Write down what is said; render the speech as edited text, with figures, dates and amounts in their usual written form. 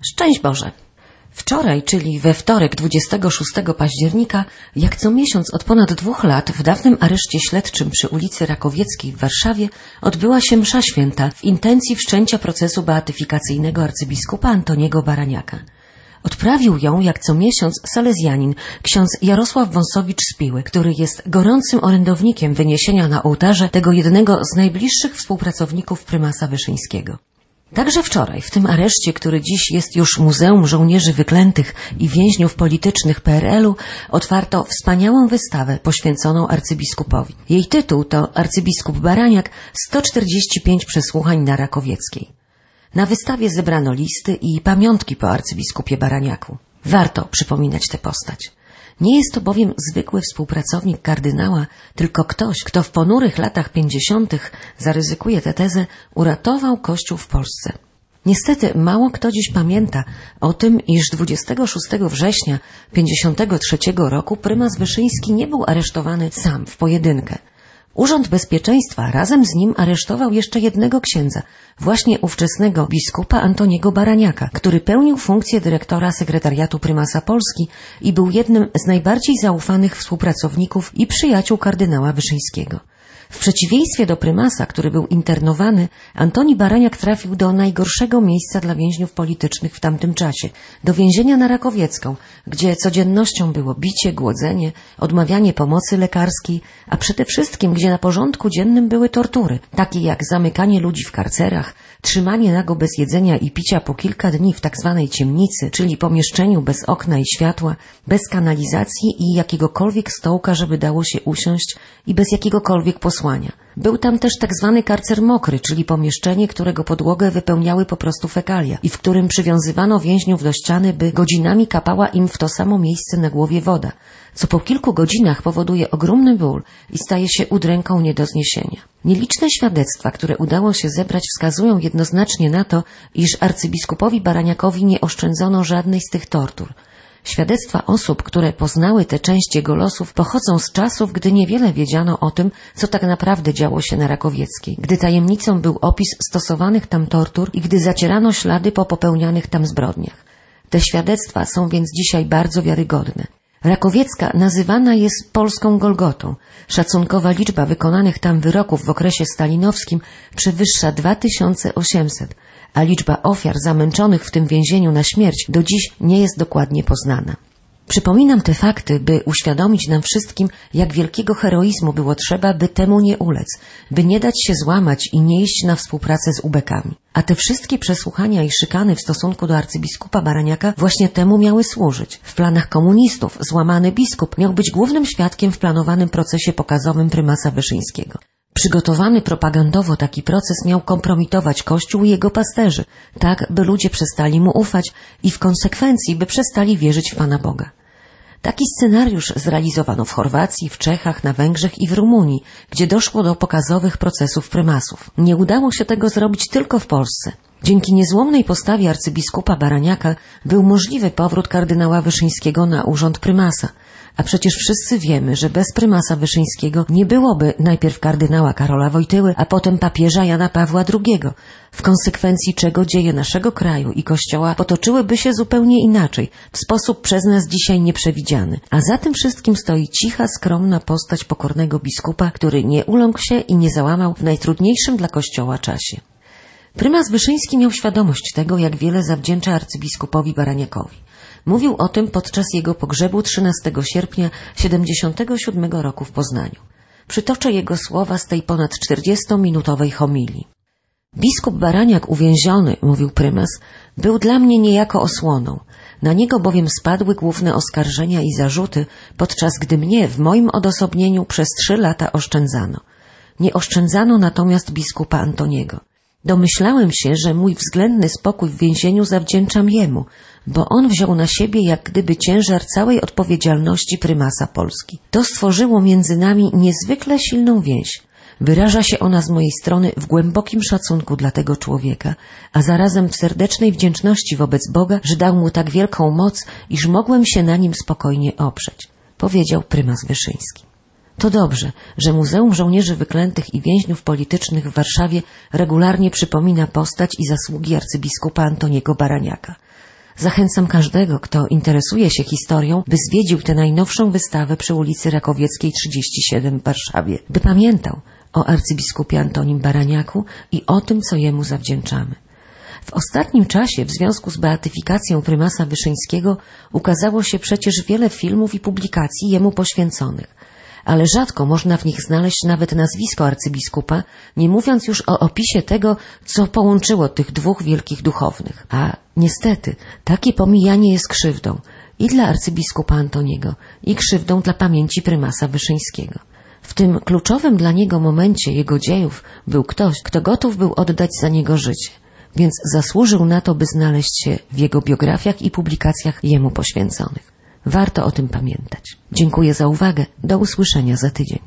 Szczęść Boże! Wczoraj, czyli we wtorek 26 października, jak co miesiąc od ponad 2 lat w dawnym areszcie śledczym przy ulicy Rakowieckiej w Warszawie odbyła się msza święta w intencji wszczęcia procesu beatyfikacyjnego arcybiskupa Antoniego Baraniaka. Odprawił ją jak co miesiąc salezjanin, ksiądz Jarosław Wąsowicz z Piły, który jest gorącym orędownikiem wyniesienia na ołtarze tego jednego z najbliższych współpracowników prymasa Wyszyńskiego. Także wczoraj w tym areszcie, który dziś jest już Muzeum Żołnierzy Wyklętych i Więźniów Politycznych PRL-u, otwarto wspaniałą wystawę poświęconą arcybiskupowi. Jej tytuł to Arcybiskup Baraniak 145 przesłuchań na Rakowieckiej. Na wystawie zebrano listy i pamiątki po arcybiskupie Baraniaku. Warto przypominać tę postać. Nie jest to bowiem zwykły współpracownik kardynała, tylko ktoś, kto w ponurych latach 50., zaryzykuje tę tezę, uratował Kościół w Polsce. Niestety mało kto dziś pamięta o tym, iż 26 września 1953 roku prymas Wyszyński nie był aresztowany sam w pojedynkę. Urząd Bezpieczeństwa razem z nim aresztował jeszcze jednego księdza, właśnie ówczesnego biskupa Antoniego Baraniaka, który pełnił funkcję dyrektora sekretariatu prymasa Polski i był jednym z najbardziej zaufanych współpracowników i przyjaciół kardynała Wyszyńskiego. W przeciwieństwie do prymasa, który był internowany, Antoni Baraniak trafił do najgorszego miejsca dla więźniów politycznych w tamtym czasie, do więzienia na Rakowiecką, gdzie codziennością było bicie, głodzenie, odmawianie pomocy lekarskiej, a przede wszystkim gdzie na porządku dziennym były tortury, takie jak zamykanie ludzi w karcerach, trzymanie nago bez jedzenia i picia po kilka dni w tak zwanej ciemnicy, czyli pomieszczeniu bez okna i światła, bez kanalizacji i jakiegokolwiek stołka, żeby dało się usiąść i bez jakiegokolwiek posłania. Był tam też tak zwany karcer mokry, czyli pomieszczenie, którego podłogę wypełniały po prostu fekalia i w którym przywiązywano więźniów do ściany, by godzinami kapała im w to samo miejsce na głowie woda, co po kilku godzinach powoduje ogromny ból i staje się udręką nie do zniesienia. Nieliczne świadectwa, które udało się zebrać, wskazują jednoznacznie na to, iż arcybiskupowi Baraniakowi nie oszczędzono żadnej z tych tortur. Świadectwa osób, które poznały tę część jego losów, pochodzą z czasów, gdy niewiele wiedziano o tym, co tak naprawdę działo się na Rakowieckiej, gdy tajemnicą był opis stosowanych tam tortur i gdy zacierano ślady po popełnianych tam zbrodniach. Te świadectwa są więc dzisiaj bardzo wiarygodne. Rakowiecka nazywana jest polską Golgotą. Szacunkowa liczba wykonanych tam wyroków w okresie stalinowskim przewyższa 2800, a liczba ofiar zamęczonych w tym więzieniu na śmierć do dziś nie jest dokładnie poznana. Przypominam te fakty, by uświadomić nam wszystkim, jak wielkiego heroizmu było trzeba, by temu nie ulec, by nie dać się złamać i nie iść na współpracę z ubekami. A te wszystkie przesłuchania i szykany w stosunku do arcybiskupa Baraniaka właśnie temu miały służyć. W planach komunistów złamany biskup miał być głównym świadkiem w planowanym procesie pokazowym prymasa Wyszyńskiego. Przygotowany propagandowo taki proces miał kompromitować Kościół i jego pasterzy, tak by ludzie przestali mu ufać i w konsekwencji by przestali wierzyć w Pana Boga. Taki scenariusz zrealizowano w Chorwacji, w Czechach, na Węgrzech i w Rumunii, gdzie doszło do pokazowych procesów prymasów. Nie udało się tego zrobić tylko w Polsce. Dzięki niezłomnej postawie arcybiskupa Baraniaka był możliwy powrót kardynała Wyszyńskiego na urząd prymasa. A przecież wszyscy wiemy, że bez prymasa Wyszyńskiego nie byłoby najpierw kardynała Karola Wojtyły, a potem papieża Jana Pawła II, w konsekwencji czego dzieje naszego kraju i Kościoła potoczyłyby się zupełnie inaczej, w sposób przez nas dzisiaj nieprzewidziany. A za tym wszystkim stoi cicha, skromna postać pokornego biskupa, który nie uląkł się i nie załamał w najtrudniejszym dla Kościoła czasie. Prymas Wyszyński miał świadomość tego, jak wiele zawdzięcza arcybiskupowi Baraniakowi. Mówił o tym podczas jego pogrzebu 13 sierpnia 1977 roku w Poznaniu. Przytoczę jego słowa z tej ponad 40-minutowej homilii. Biskup Baraniak uwięziony, mówił prymas, był dla mnie niejako osłoną. Na niego bowiem spadły główne oskarżenia i zarzuty, podczas gdy mnie w moim odosobnieniu przez 3 lata oszczędzano. Nie oszczędzano natomiast biskupa Antoniego. Domyślałem się, że mój względny spokój w więzieniu zawdzięczam jemu, bo on wziął na siebie jak gdyby ciężar całej odpowiedzialności prymasa Polski. To stworzyło między nami niezwykle silną więź. Wyraża się ona z mojej strony w głębokim szacunku dla tego człowieka, a zarazem w serdecznej wdzięczności wobec Boga, że dał mu tak wielką moc, iż mogłem się na nim spokojnie oprzeć, powiedział prymas Wyszyński. To dobrze, że Muzeum Żołnierzy Wyklętych i Więźniów Politycznych w Warszawie regularnie przypomina postać i zasługi arcybiskupa Antoniego Baraniaka. Zachęcam każdego, kto interesuje się historią, by zwiedził tę najnowszą wystawę przy ulicy Rakowieckiej 37 w Warszawie, by pamiętał o arcybiskupie Antonim Baraniaku i o tym, co jemu zawdzięczamy. W ostatnim czasie w związku z beatyfikacją prymasa Wyszyńskiego ukazało się przecież wiele filmów i publikacji jemu poświęconych, ale rzadko można w nich znaleźć nawet nazwisko arcybiskupa, nie mówiąc już o opisie tego, co połączyło tych dwóch wielkich duchownych. A niestety takie pomijanie jest krzywdą i dla arcybiskupa Antoniego, i krzywdą dla pamięci prymasa Wyszyńskiego. W tym kluczowym dla niego momencie jego dziejów był ktoś, kto gotów był oddać za niego życie, więc zasłużył na to, by znaleźć się w jego biografiach i publikacjach jemu poświęconych. Warto o tym pamiętać. Dziękuję za uwagę. Do usłyszenia za tydzień.